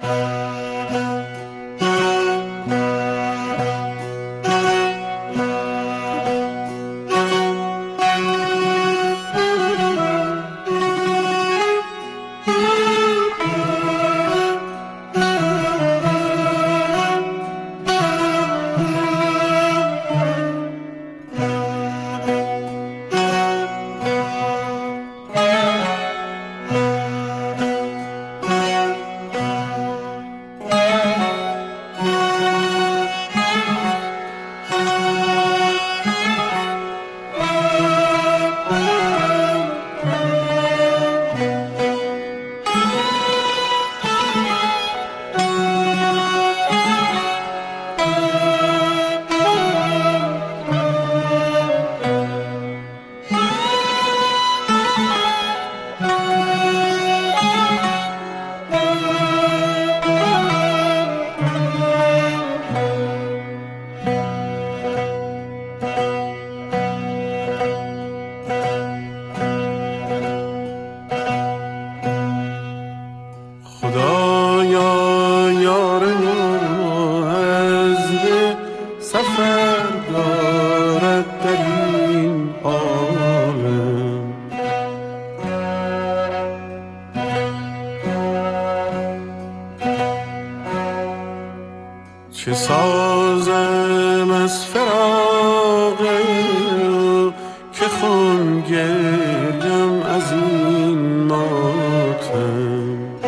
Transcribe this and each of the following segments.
چه سازم از فراق که خون گریم از این ماتم.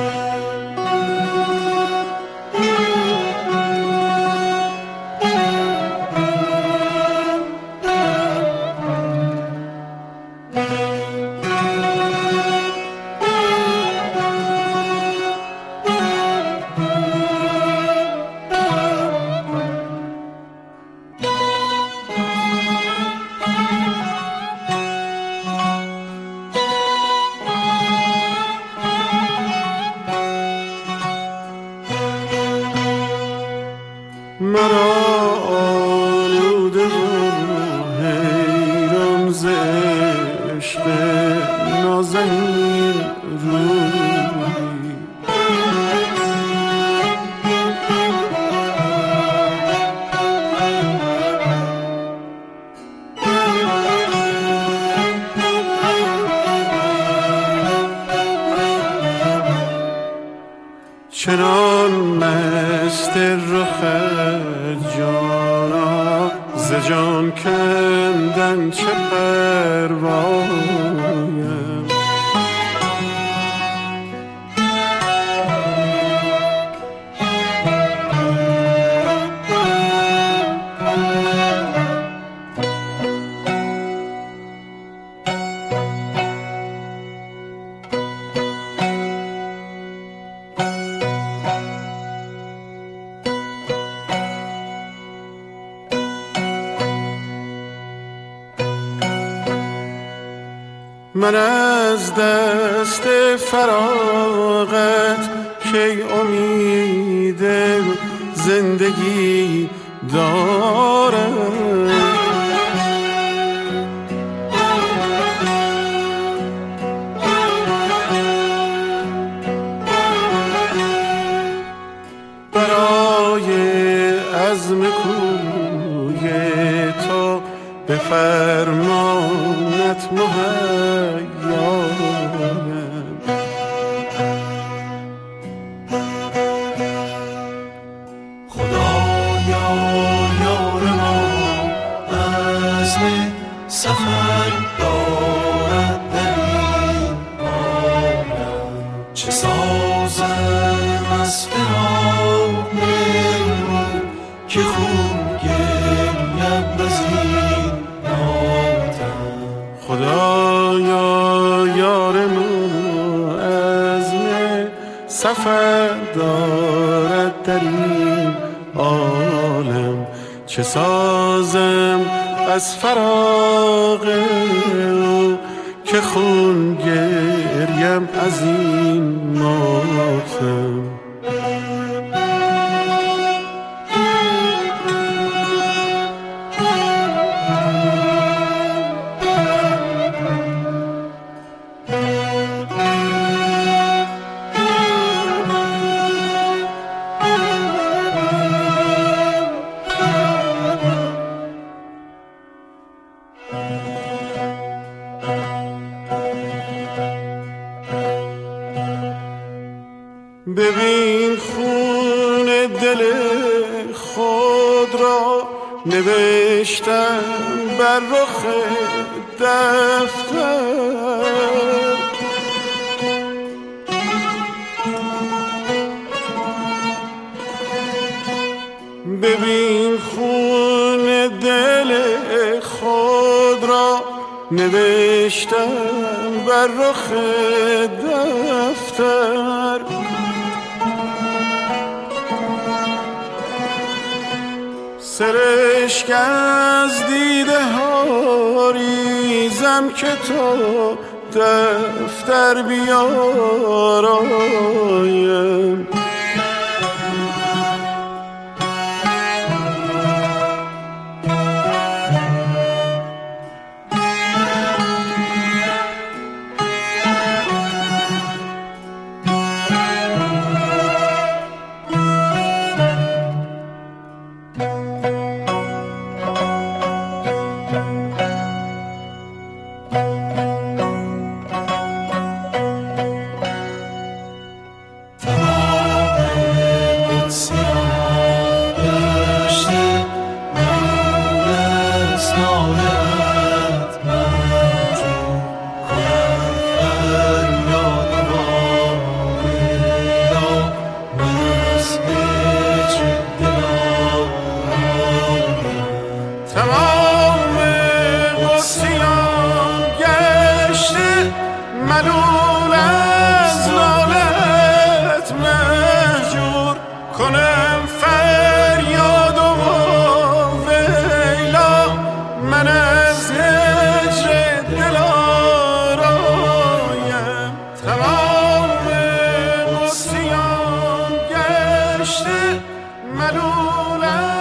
مرا آلوده و حیران ز عشق نازنین روی، چنان مست رخت جانا ز جان کندن چه پروایم. من از دست فراغت کی امید زندگی دارم. برای عزم کوی تو به فرمانت مهیایم. خدایا یار ما عزم سفر دارد در این عالم. چه سازم از فراق که خون گریم از این ناتم. خدایا یار ما عزم سفر دارد در این عالم. چه سازم از فراق که خون گریم از این ماتم. ببین خون دل خود را نوشتم بر رخ دفتر. ببین خون دل خود را نوشتم بر رخ دفتر. سرشک از دیده ها ریزم که تو دفتر بیارایم. ملول از لالت مهجور کنم فریاد و ویلا. من از هجر دل آرایم. تمام قدسیان گشته ملول